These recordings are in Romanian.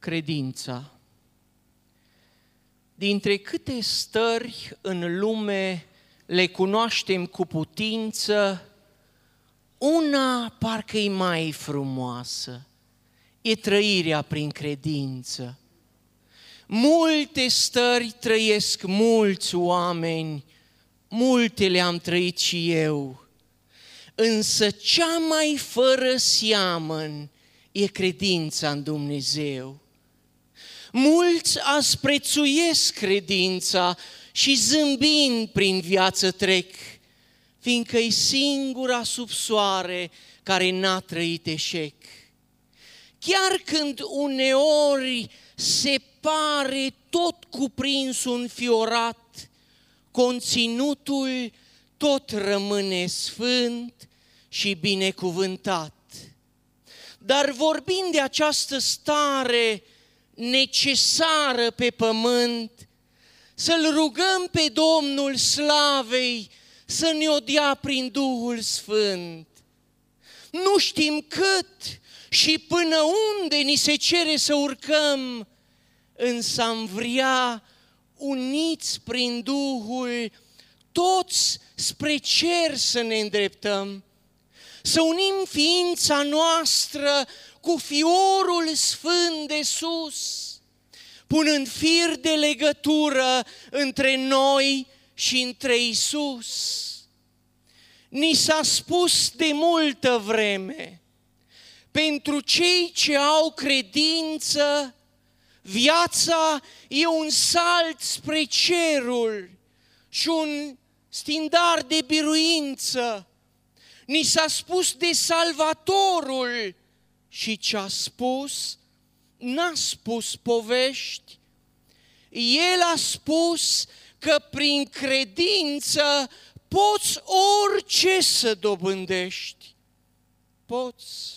Credința. Dintre câte stări în lume le cunoaștem cu putință, una parcă-i mai frumoasă, e trăirea prin credință. Multe stări trăiesc mulți oameni, multe le-am trăit și eu, însă cea mai fără seamăn e credința în Dumnezeu. Mulți azi prețuiesc credința și zâmbind prin viață trec, fiindcă-i singura sub soare care n-a trăit eșec. Chiar când uneori se pare tot cuprins înfiorat, conținutul tot rămâne sfânt și binecuvântat. Dar vorbind de această stare necesară pe pământ, să-L rugăm pe Domnul Slavei să ne-o dea prin Duhul Sfânt. Nu știm cât și până unde ni se cere să urcăm, însă am vrea, uniți prin Duhul, toți spre cer să ne îndreptăm, să unim ființa noastră cu fiorul sfânt de sus, punând fir de legătură între noi și între Iisus. Ni s-a spus de multă vreme, pentru cei ce au credință, viața e un salt spre cerul și un stindar de biruință. Ni s-a spus de Salvatorul și ce-a spus, n-a spus povești. El a spus că prin credință poți orice să dobândești. Poți.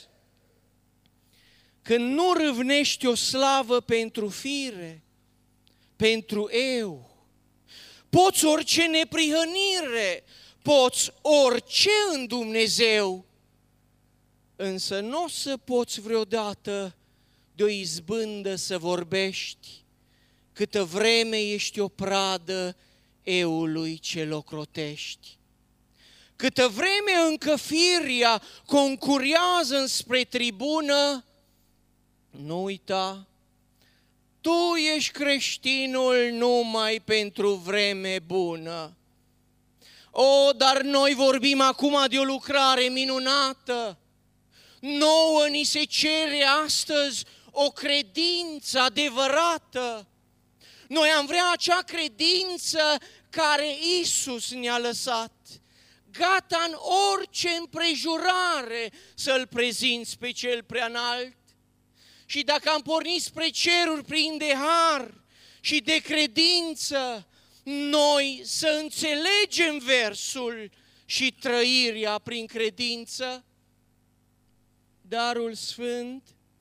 Când nu râvnești o slavă pentru fire, pentru eu, poți orice neprihănire, poți orice în Dumnezeu, însă nu o să poți vreodată de o izbândă să vorbești, câtă vreme ești o pradă eului ce locrotești. Câtă vreme încă firia concurează înspre tribună, nu uita, tu ești creștinul numai pentru vreme bună. O, dar noi vorbim acum de o lucrare minunată. Nouă ni se cere astăzi o credință adevărată. Noi am vrea acea credință care Iisus ne-a lăsat, gata în orice împrejurare să-L prezinți pe Cel Preanalt. Și dacă am pornit spre ceruri plin de har și de credință, noi să înțelegem versul și trăirea prin credință. Darul Sfânt,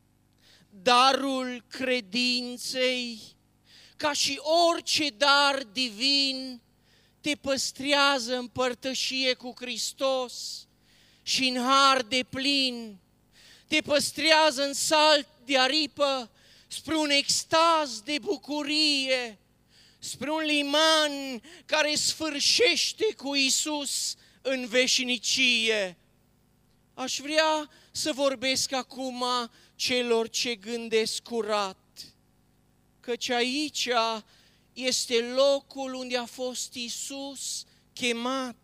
darul credinței, ca și orice dar divin, te păstrează în părtășie cu Hristos și în har de plin, te păstrează în salt de aripă spre un extaz de bucurie, spre un liman care sfârșește cu Iisus în veșnicie. Aș vrea să vorbesc acum celor ce gândesc curat, căci aici este locul unde a fost Iisus chemat.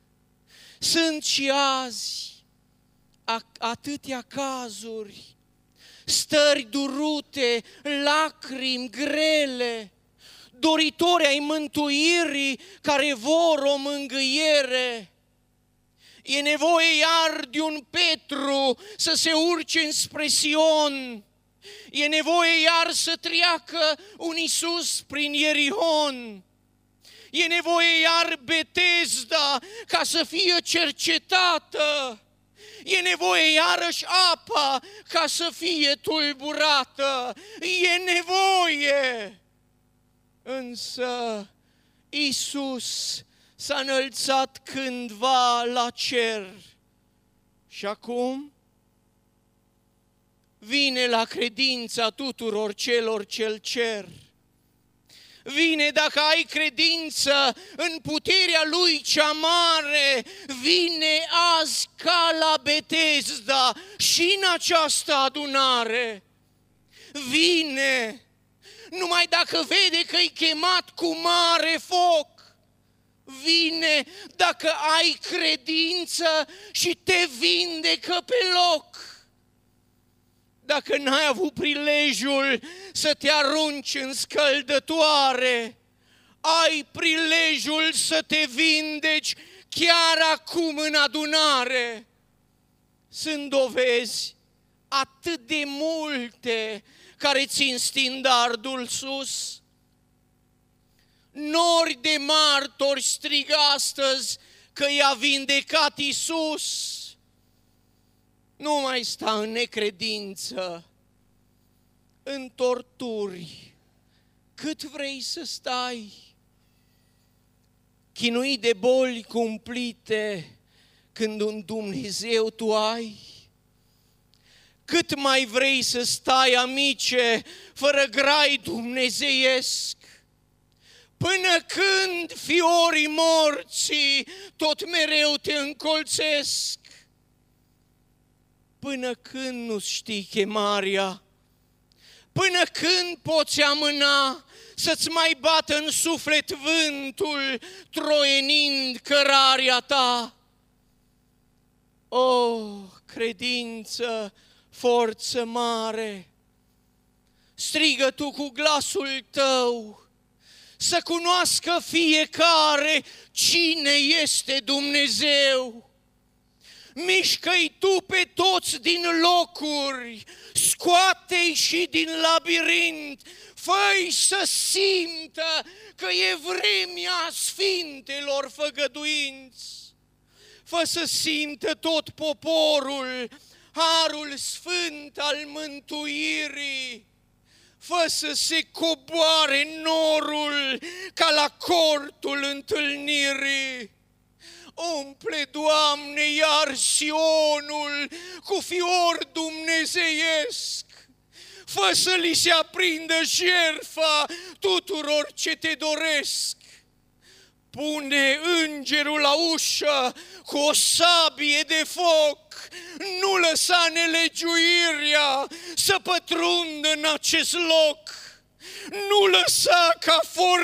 Sunt și azi atâtea cazuri, stări durute, lacrimi grele, doritori ai mântuirii care vor o mângâiere. E nevoie iar de un Petru să se urce înspre Sion. E nevoie iar să treacă un Iisus prin Ierihon. E nevoie iar Betesda ca să fie cercetată. E nevoie iarăși apa ca să fie tulburată. E nevoie. Însă Iisus s-a înălțat cândva la cer și acum vine la credința tuturor celor ce-L cer. Vine dacă ai credință în puterea Lui cea mare, vine azi ca la Betesda și în această adunare. Vine, numai dacă vede că-i chemat cu mare foc. Vine dacă ai credință și te vindecă pe loc. Dacă n-ai avut prilejul să te arunci în scăldătoare, ai prilejul să te vindeci chiar acum în adunare. Sunt dovezi atât de multe care țin standardul sus. Nori de martori strigă astăzi că i-a vindecat Iisus. Nu mai sta în necredință, în torturi, cât vrei să stai, chinuit de boli cumplite, când un Dumnezeu tu ai. Cât mai vrei să stai, amice, fără grai dumnezeiesc, până când fiorii morții tot mereu te încolțesc. Până când nu știi chemarea, până când poți amâna să-ți mai bată în suflet vântul, troienind cărarea ta. O, credință, forță mare, strigă tu cu glasul tău, să cunoască fiecare cine este Dumnezeu. Mișcă-i tu pe toți din locuri, scoate-i și din labirint, fă-i să simtă că e vremea sfintelor făgăduinți. Fă să simtă tot poporul harul sfânt al mântuirii. Fă să se coboare norul ca la cortul întâlnirii. Umple, Doamne, iar Sionul cu fior dumnezeiesc. Fă să li se aprindă jertfa tuturor ce te doresc. Pune îngerul la ușă cu o sabie de foc. Nu lăsa nelegiuirea să pătrundă în acest loc. Nu lăsa ca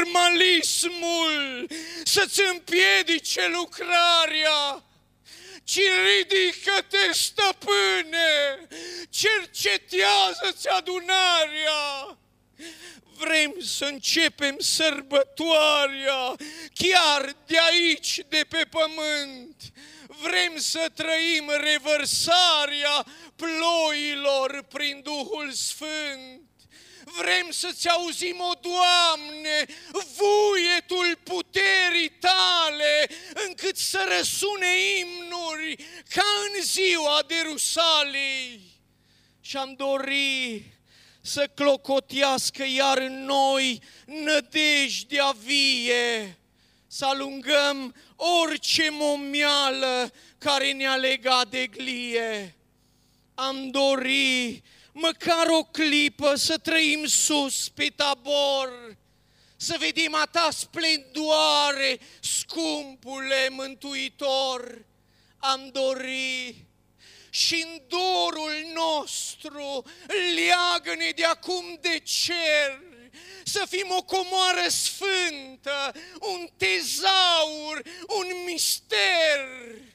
formalismul să-ți împiedice lucrarea, ci ridică-te, stăpâne, cercetează-ți adunarea. Vrem să începem sărbătoarea chiar de aici, de pe pământ. Vrem să trăim revărsarea ploilor prin Duhul Sfânt. Vrem să-ți auzim, o Doamne, vuietul puterii tale, încât să răsune imnuri ca în ziua de Rusalii. Și-am dori să clocotească iar în noi nădejdea vie, să alungăm orice momeală care ne-a legat de glie. Am dori măcar o clipă să trăim sus pe Tabor, să vedem a ta splendoare, scumpule Mântuitor. Am dori și în dorul nostru leagă-ne de acum de cer, să fim o comoară sfântă, un tezaur, un mister.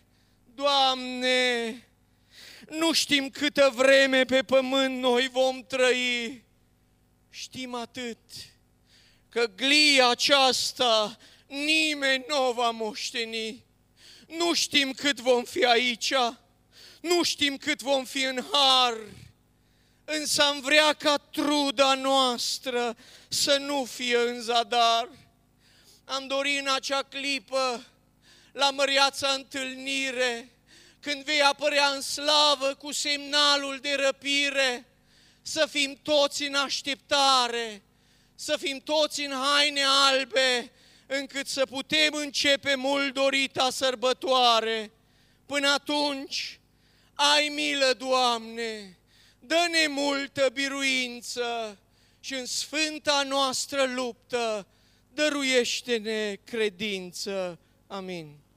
Doamne, nu știm câtă vreme pe pământ noi vom trăi. Știm atât, că glia aceasta nimeni nu o va moșteni. Nu știm cât vom fi aici, nu știm cât vom fi în har, însă am vrea ca truda noastră să nu fie în zadar. Am dorit în acea clipă, la măreața întâlnire, când vei apărea în slavă cu semnalul de răpire, să fim toți în așteptare, să fim toți în haine albe, încât să putem începe mult dorita sărbătoare. Până atunci, ai milă, Doamne, dă-ne multă biruință și în sfânta noastră luptă dăruiește-ne credință. Amin.